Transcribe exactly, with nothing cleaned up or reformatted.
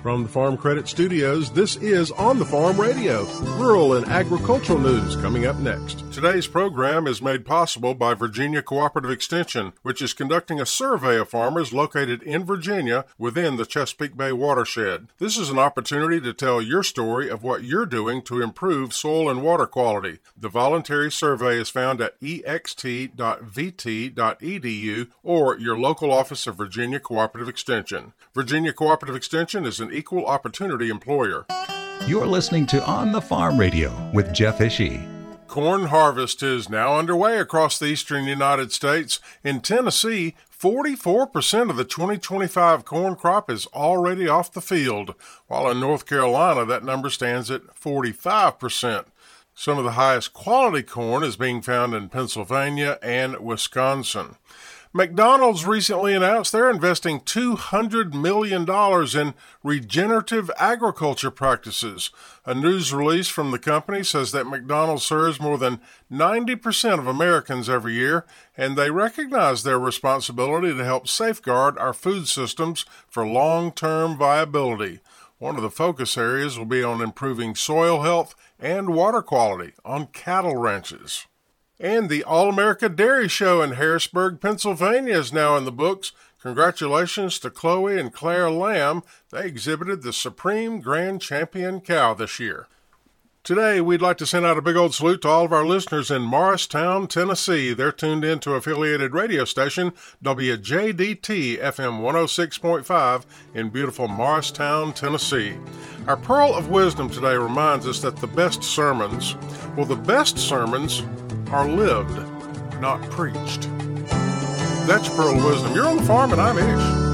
From the Farm Credit Studios, this is On the Farm Radio, rural and agricultural news coming up next. Today's program is made possible by Virginia Cooperative Extension, which is conducting a survey of farmers located in Virginia within the Chesapeake Bay watershed. This is an opportunity to tell your story of what you're doing to improve soil and water quality. The voluntary survey is found at e x t dot v t dot e d u or your local office of Virginia Cooperative Extension. Virginia Cooperative Extension is an equal opportunity employer. You're listening to On the Farm Radio with Jeff Ishii. Corn harvest is now underway across the eastern United States. In Tennessee, forty-four percent of the twenty twenty-five corn crop is already off the field, while in North Carolina that number stands at forty-five percent. Some of the highest quality corn is being found in Pennsylvania and Wisconsin. McDonald's recently announced they're investing two hundred million dollars in regenerative agriculture practices. A news release from the company says that McDonald's serves more than ninety percent of Americans every year, and they recognize their responsibility to help safeguard our food systems for long-term viability. One of the focus areas will be on improving soil health and water quality on cattle ranches. And the All-America Dairy Show in Harrisburg, Pennsylvania is now in the books. Congratulations to Chloe and Claire Lamb. They exhibited the Supreme Grand Champion cow this year. Today, we'd like to send out a big old salute to all of our listeners in Morristown, Tennessee. They're tuned in to affiliated radio station W J D T F M one oh six point five in beautiful Morristown, Tennessee. Our Pearl of Wisdom today reminds us that the best sermons, well, the best sermons are lived, not preached. That's your Pearl of Wisdom. You're on the farm, and I'm Ish.